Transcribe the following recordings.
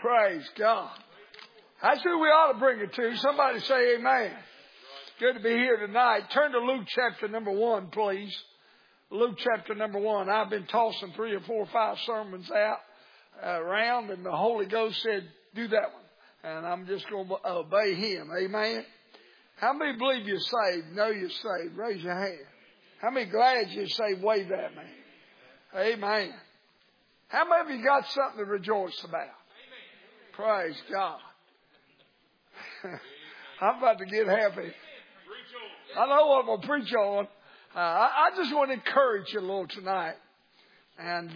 Praise God. That's who we ought to bring it to. Somebody say amen. Good to be here tonight. Turn to Luke chapter number 1, please. Luke chapter number 1. I've been tossing 3 or 4 or 5 sermons out around, and the Holy Ghost said, do that one. And I'm just going to obey Him. Amen. How many believe you're saved? Know you're saved? Raise your hand. How many glad you're saved? Wave at me. Amen. How many of you got something to rejoice about? Praise God. I'm about to get happy. I know what I'm going to preach on. I just want to encourage you a little tonight. And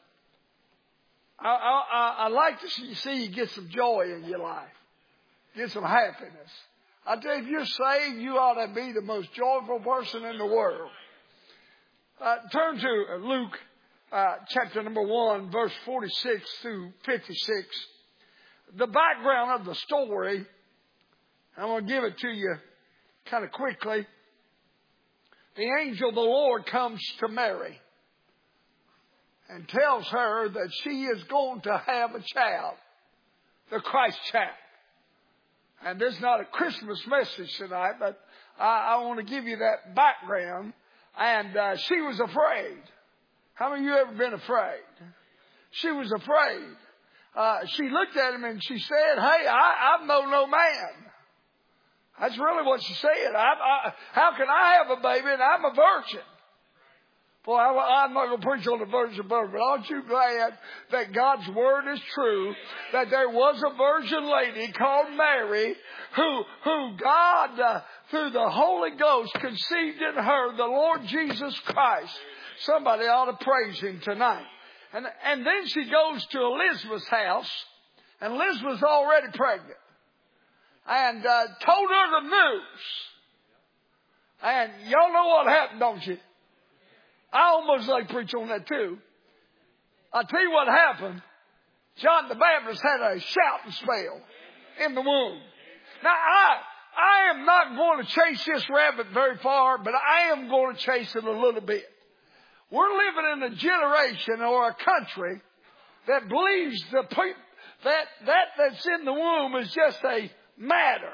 I like to see you get some joy in your life. Get some happiness. I tell you, if you're saved, you ought to be the most joyful person in the world. Turn to Luke chapter number 1, verse 46 through 56. The background of the story, I'm going to give it to you kind of quickly. The angel of the Lord comes to Mary and tells her that she is going to have a child, the Christ child. And this is not a Christmas message tonight, but I want to give you that background. And she was afraid. How many of you ever been afraid? She was afraid. She looked at him and she said, hey, I know no man. That's really what she said. How can I have a baby and I'm a virgin? Boy, I'm not going to preach on the virgin birth, but aren't you glad that God's word is true, that there was a virgin lady called Mary who God, through the Holy Ghost, conceived in her the Lord Jesus Christ. Somebody ought to praise Him tonight. And then she goes to Elizabeth's house, and Elizabeth's already pregnant, and told her the news. And y'all know what happened, don't you? I almost like to preach on that too. I'll tell you what happened. John the Baptist had a shouting spell in the womb. Now, I am not going to chase this rabbit very far, but I am going to chase it a little bit. We're living in a generation or a country that believes that's in the womb is just a matter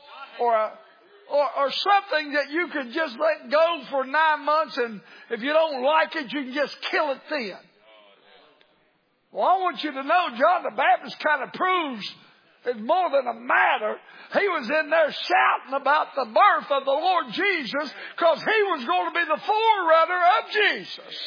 or something that you can just let go for 9 months, and if you don't like it, you can just kill it then. Well, I want you to know John the Baptist kind of proves it's more than a matter. He was in there shouting about the birth of the Lord Jesus because he was going to be the forerunner of Jesus.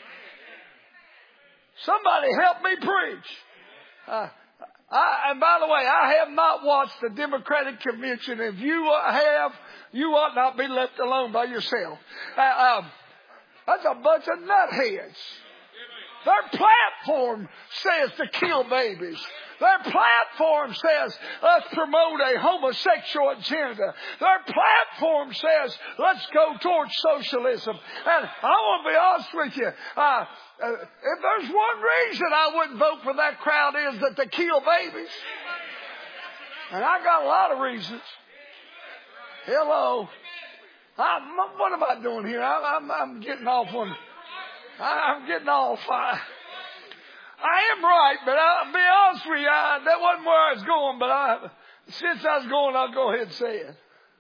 Somebody help me preach. And by the way, I have not watched the Democratic convention. If you have, you ought not be left alone by yourself. That's a bunch of nutheads. Their platform says to kill babies. Their platform says, let's promote a homosexual agenda. Their platform says, let's go towards socialism. And I want to be honest with you. If there's one reason I wouldn't vote for that crowd is that they kill babies. And I got a lot of reasons. Hello. What am I doing here? I'm getting off on... I'm getting off. I am right, but I'll be honest with you, that wasn't where I was going, but since I was going, I'll go ahead and say it.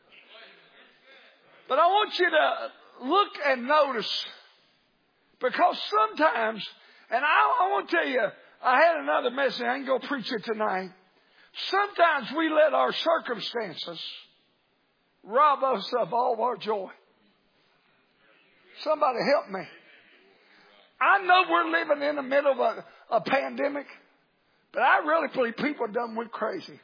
But I want you to look and notice, because sometimes, and I want to tell you, I had another message, I ain't going to preach it tonight. Sometimes we let our circumstances rob us of all of our joy. Somebody help me. I know we're living in the middle of a pandemic, but I really believe people done went crazy.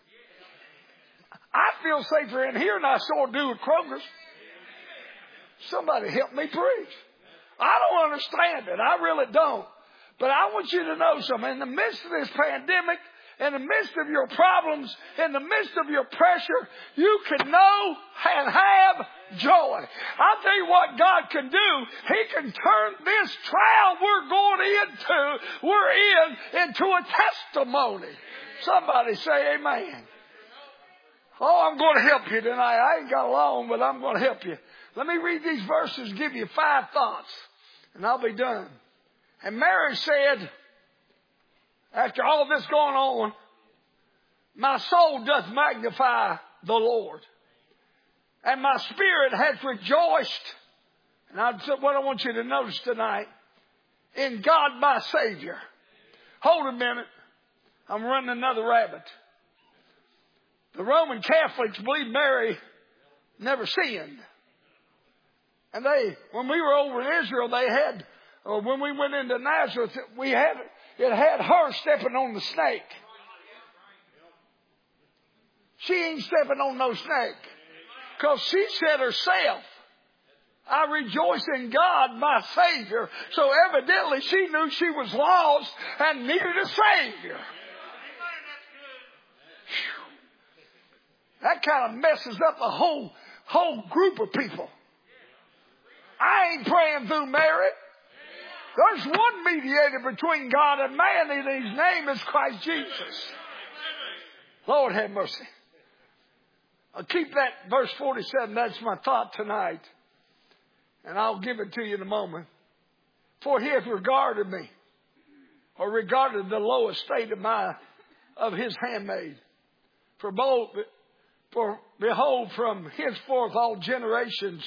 I feel safer in here than I sure do at Kroger's. Somebody help me preach. I don't understand it. I really don't. But I want you to know something. In the midst of this pandemic, in the midst of your problems, in the midst of your pressure, you can know and have joy. I'll tell you what God can do. He can turn this trial we're into a testimony. Somebody say amen. Oh, I'm going to help you tonight. I ain't got long, but I'm going to help you. Let me read these verses, give you 5 thoughts, and I'll be done. And Mary said, after all of this going on, My soul doth magnify the Lord, and my spirit hath rejoiced. And what I want you to notice tonight, in God my Savior. Hold a minute. I'm running another rabbit. The Roman Catholics believe Mary never sinned. And when we were over in Israel, when we went into Nazareth, it had her stepping on the snake. She ain't stepping on no snake. Because she said herself, I rejoice in God, my Savior. So evidently she knew she was lost and needed a Savior. That kind of messes up a whole group of people. I ain't praying through Mary. There's one mediator between God and man, and his name is Christ Jesus. Lord have mercy. I'll keep that verse 47. That's my thought tonight. And I'll give it to you in a moment. For he hath regarded me, or regarded the lowest state of his handmaid. For behold, from henceforth all generations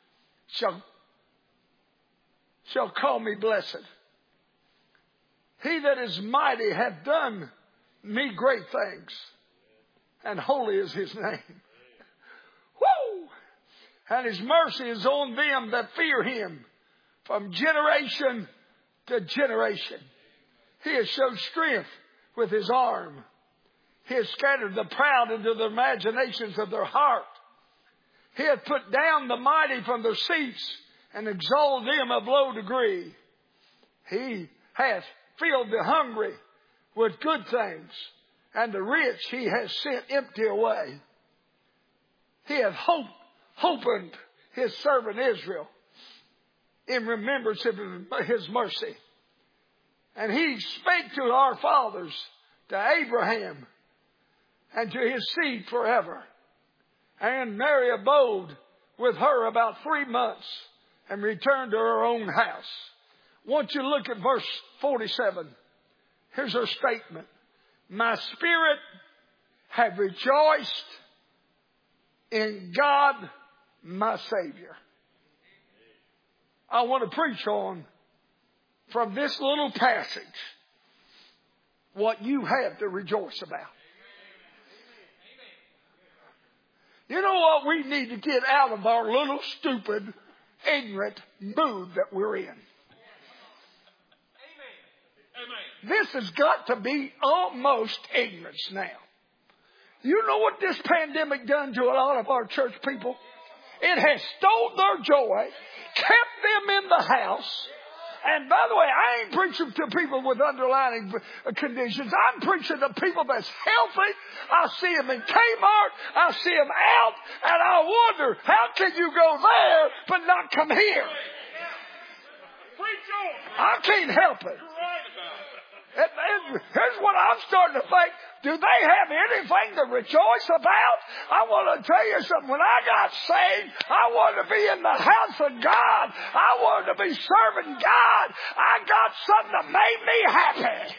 shall call me blessed. He that is mighty hath done me great things, and holy is his name. Woo! And his mercy is on them that fear him from generation to generation. He has showed strength with his arm. He has scattered the proud into the imaginations of their heart. He hath put down the mighty from their seats and exalted them of low degree. He hath filled the hungry with good things, and the rich he has sent empty away. He hath opened his servant Israel in remembrance of his mercy. And he spake to our fathers, to Abraham, and to his seed forever. And Mary abode with her about 3 months and returned to her own house. Once you look at verse 47, here's her statement. My spirit have rejoiced in God, my Savior. I want to preach on, from this little passage, what you have to rejoice about. You know what we need to get out of our little stupid, ignorant mood that we're in? This has got to be almost ignorance now. You know what this pandemic done to a lot of our church people? It has stole their joy, kept them in the house. And by the way, I ain't preaching to people with underlying conditions. I'm preaching to people that's healthy. I see them in Kmart. I see them out. And I wonder, how can you go there but not come here? I can't help it. Here's what I'm starting to think. Do they have anything to rejoice about? I want to tell you something. When I got saved, I wanted to be in the house of God. I wanted to be serving God. I got something that made me happy.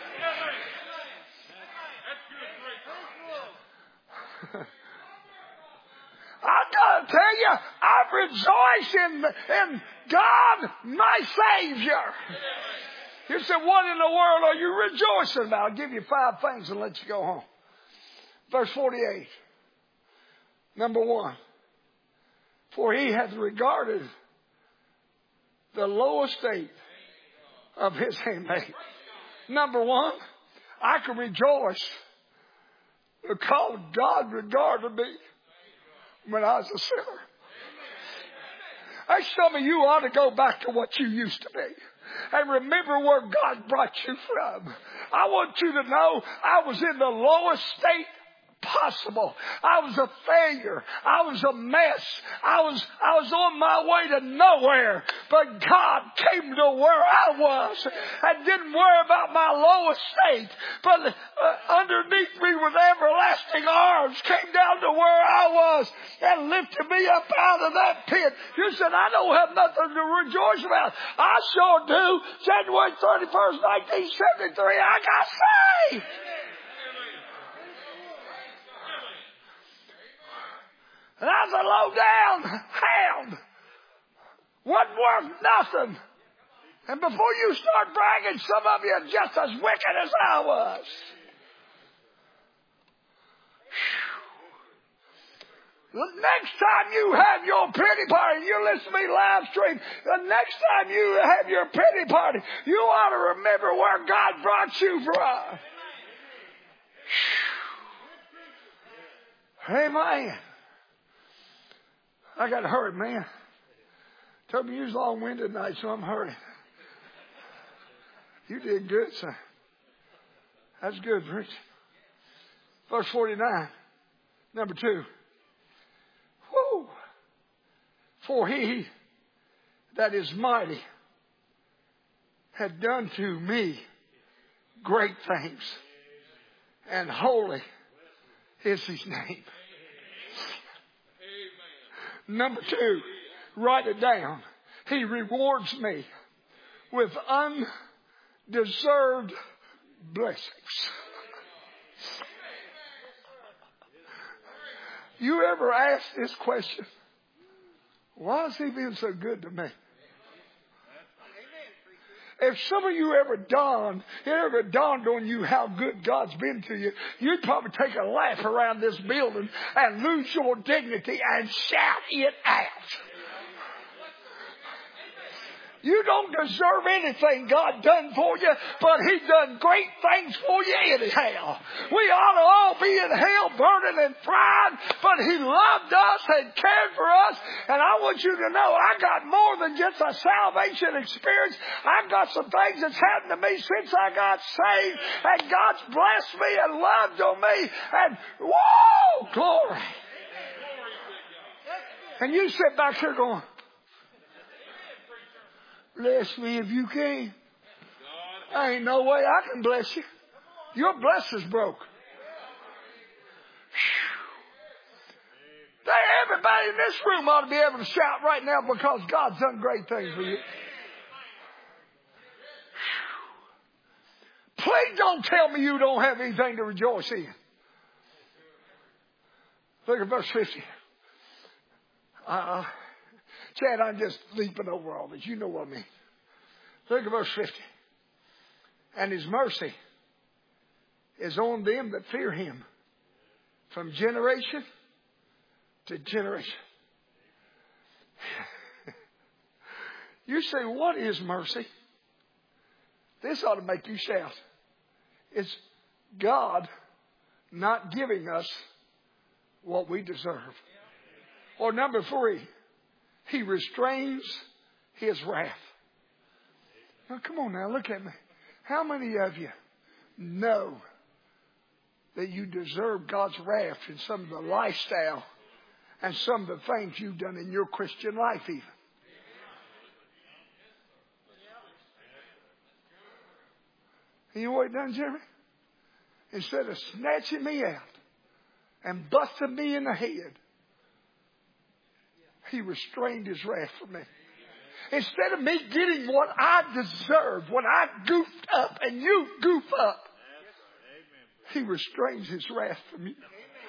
I got to tell you, I rejoice in God, my Savior. You said, what in the world are you rejoicing about? I'll give you 5 things and let you go home. Verse 48. Number 1. For he hath regarded the low estate of his handmaid. Number 1, I can rejoice because God regarded me when I was a sinner. Some of you ought to go back to what you used to be. And remember where God brought you from. I want you to know I was in the lowest state possible. I was a failure. I was a mess. I was on my way to nowhere. But God came to where I was and didn't worry about my lowest state. But underneath me with everlasting arms came down to where I was and lifted me up out of that pit. You said, I don't have nothing to rejoice about. I sure do. January 31st, 1973, I got saved. low down hound. Wasn't worth nothing. And before you start bragging, some of you are just as wicked as I was. The next time you have your pity party, you listen to me live stream, the next time you have your pity party, you ought to remember where God brought you from. Amen. I got to hurry, man. Told me you was long-winded tonight, so I'm hurrying. You did good, son. That's good, preaching. Verse 49, number 2. Woo! For he that is mighty had done to me great things, and holy is his name. Number 2, write it down. He rewards me with undeserved blessings. You ever ask this question? Why is he being so good to me? If some of you ever dawned on you how good God's been to you, you'd probably take a lap around this building and lose your dignity and shout it out. You don't deserve anything God done for you, but He done great things for you anyhow. We ought to all be in hell burning and frying, but He loved us and cared for us. And I want you to know I got more than just a salvation experience. I've got some things that's happened to me since I got saved, and God's blessed me and loved on me. And whoa, glory. And you sit back here going, bless me if you can. There ain't no way I can bless you. Your blessing's broke. Everybody in this room ought to be able to shout right now because God's done great things for you. Please don't tell me you don't have anything to rejoice in. Look at verse 50. Chad, I'm just leaping over all this. You know what I mean. Look at verse 50. And His mercy is on them that fear Him from generation to generation. You say, what is mercy? This ought to make you shout. It's God not giving us what we deserve. Or number 3, He restrains His wrath. Now, come on now, look at me. How many of you know that you deserve God's wrath in some of the lifestyle and some of the things you've done in your Christian life even? And you know what He done, Jeremy? Instead of snatching me out and busting me in the head, He restrained His wrath from me. Instead of me getting what I deserved when I goofed up and you goof up, He restrains His wrath from you.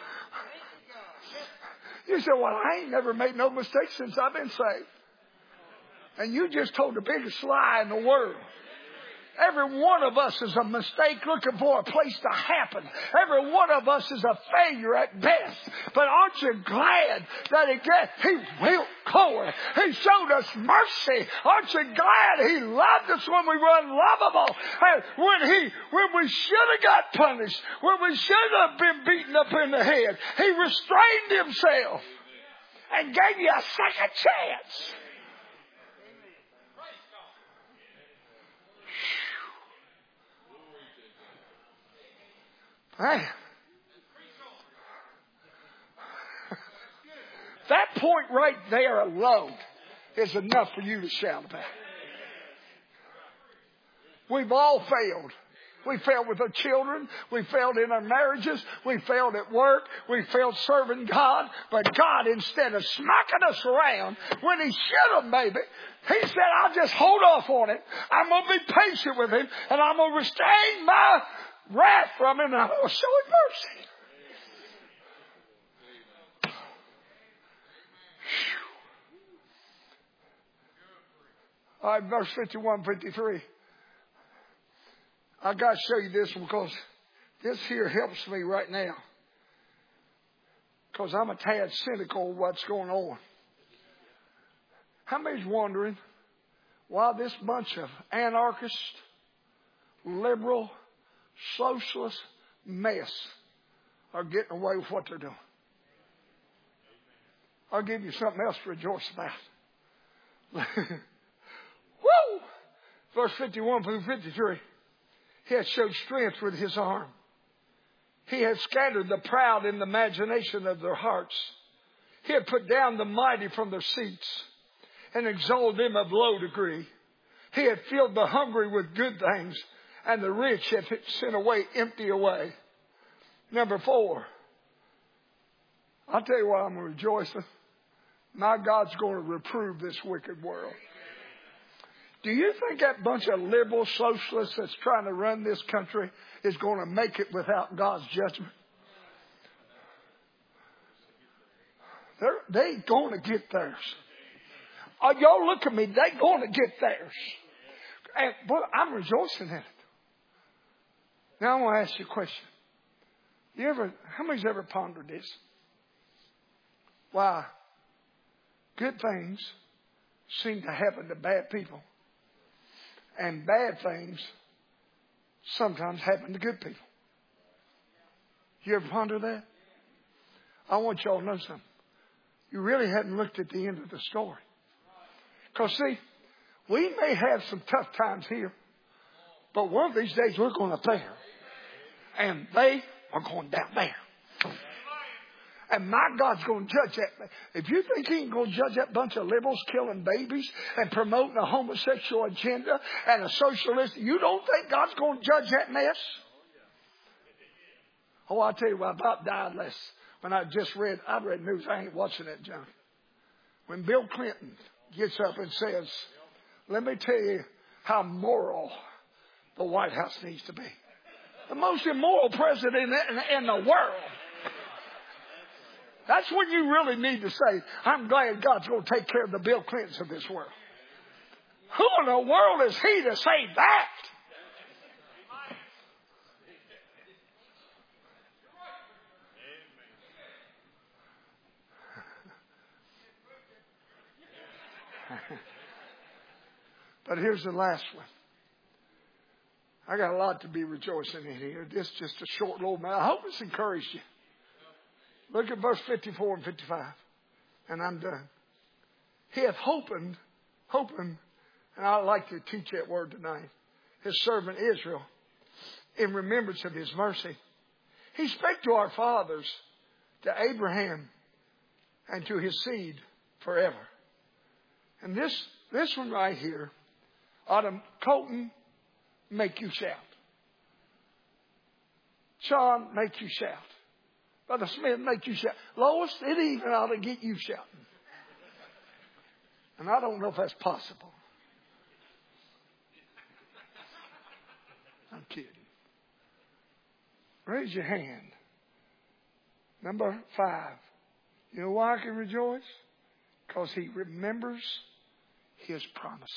You say, well, I ain't never made no mistakes since I've been saved. And you just told the biggest lie in the world. Every one of us is a mistake looking for a place to happen. Every one of us is a failure at best. But aren't you glad that He will glory? He showed us mercy. Aren't you glad He loved us when we were unlovable? And when we should have got punished, when we should have been beaten up in the head, He restrained Himself and gave you a second chance. Man. That point right there alone is enough for you to shout about. We've all failed. We failed with our children. We failed in our marriages. We failed at work. We failed serving God. But God, instead of smacking us around, when He should have maybe, He said, I'll just hold off on it. I'm going to be patient with Him. And I'm going to restrain my wrath from Him. And I'm going to show Him mercy. All right, verse 51, 53. I got to show you this one because this here helps me right now. Because I'm a tad cynical of what's going on. How many's wondering why this bunch of anarchist, liberal, socialist mess are getting away with what they're doing? I'll give you something else to rejoice about. Woo! Verse 51 through 53. He had showed strength with his arm. He had scattered the proud in the imagination of their hearts. He had put down the mighty from their seats and exalted them of low degree. He had filled the hungry with good things, and the rich had sent away empty away. Number 4. I'll tell you why I'm rejoicing. My God's going to reprove this wicked world. Do you think that bunch of liberal socialists that's trying to run this country is going to make it without God's judgment? They ain't going to get theirs. Oh, y'all look at me. They're going to get theirs. And, boy, I'm rejoicing in it. Now I want to ask you a question. How many's ever pondered this? Why good things seem to happen to bad people, and bad things sometimes happen to good people? You ever ponder that? I want y'all to know something. You really hadn't looked at the end of the story. Because, see, we may have some tough times here, but one of these days we're going up there. And they are going down there. And my God's going to judge that. If you think He ain't going to judge that bunch of liberals killing babies and promoting a homosexual agenda and a socialist, you don't think God's going to judge that mess? Oh, I'll tell you what, I about died when I read news. I ain't watching that junk. When Bill Clinton gets up and says, let me tell you how moral the White House needs to be. The most immoral president in the world. That's when you really need to say, I'm glad God's going to take care of the Bill Clintons of this world. Who in the world is he to say that? But here's the last one. I got a lot to be rejoicing in here. This is just a short little matter. I hope it's encouraged you. Look at verse 54 and 55. And I'm done. He hath hoping, and I'd like to teach that word tonight, his servant Israel, in remembrance of his mercy. He spake to our fathers, to Abraham, and to his seed forever. And this one right here ought to, Colton, make you shout. Sean, make you shout. Brother Smith, make you shout. Lois, it even ought to get you shouting. And I don't know if that's possible. I'm kidding. Raise your hand. Number 5. You know why I can rejoice? Because he remembers his promises.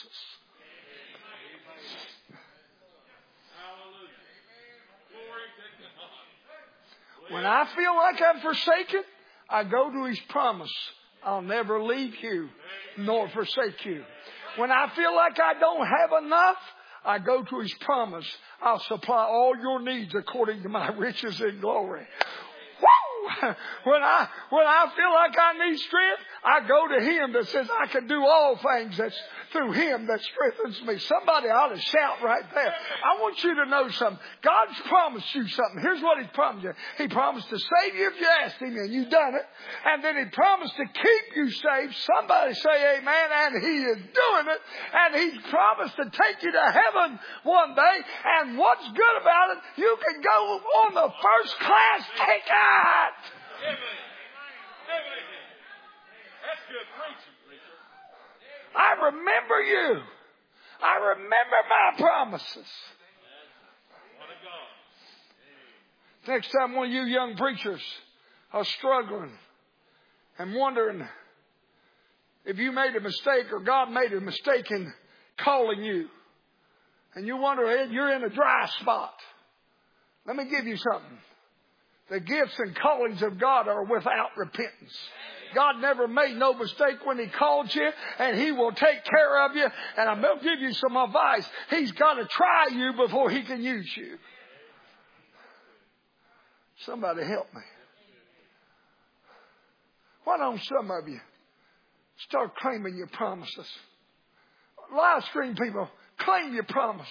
When I feel like I'm forsaken, I go to his promise. I'll never leave you nor forsake you. When I feel like I don't have enough, I go to his promise. I'll supply all your needs according to my riches and glory. Woo! When I feel like I need strength, I go to him that says I can do all things. That's through him that strengthens me. Somebody ought to shout right there. I want you to know something. God's promised you something. Here's what He's promised you. He promised to save you if you asked Him, and you've done it. And then He promised to keep you saved. Somebody say amen. And He is doing it. And He's promised to take you to heaven one day. And what's good about it, you can go on the first class ticket. That's good preaching, preacher. I remember you. I remember my promises. Next time one of you young preachers are struggling and wondering if you made a mistake or God made a mistake in calling you. And you wonder, you're in a dry spot. Let me give you something. The gifts and callings of God are without repentance. God never made no mistake when He called you, and He will take care of you. And I'm going to give you some advice. He's got to try you before He can use you. Somebody help me. Why don't some of you start claiming your promises? Live stream people, claim your promises.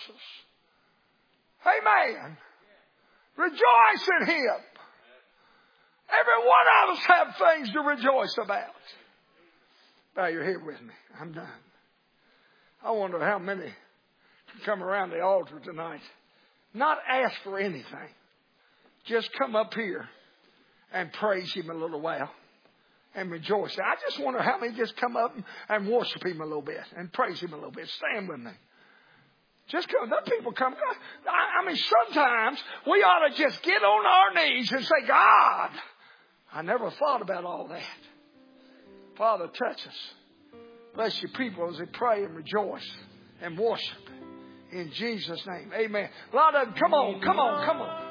Amen. Rejoice in Him. Every one of us have things to rejoice about. Bow your head with me. I'm done. I wonder how many can come around the altar tonight, not ask for anything. Just come up here and praise Him a little while and rejoice. I just wonder how many just come up and worship Him a little bit and praise Him a little bit. Stand with me. Just come. There people come. I mean, sometimes we ought to just get on our knees and say, God, I never thought about all that. Father, touch us. Bless your people as they pray and rejoice and worship. In Jesus' name. Amen. A lot of them, come on.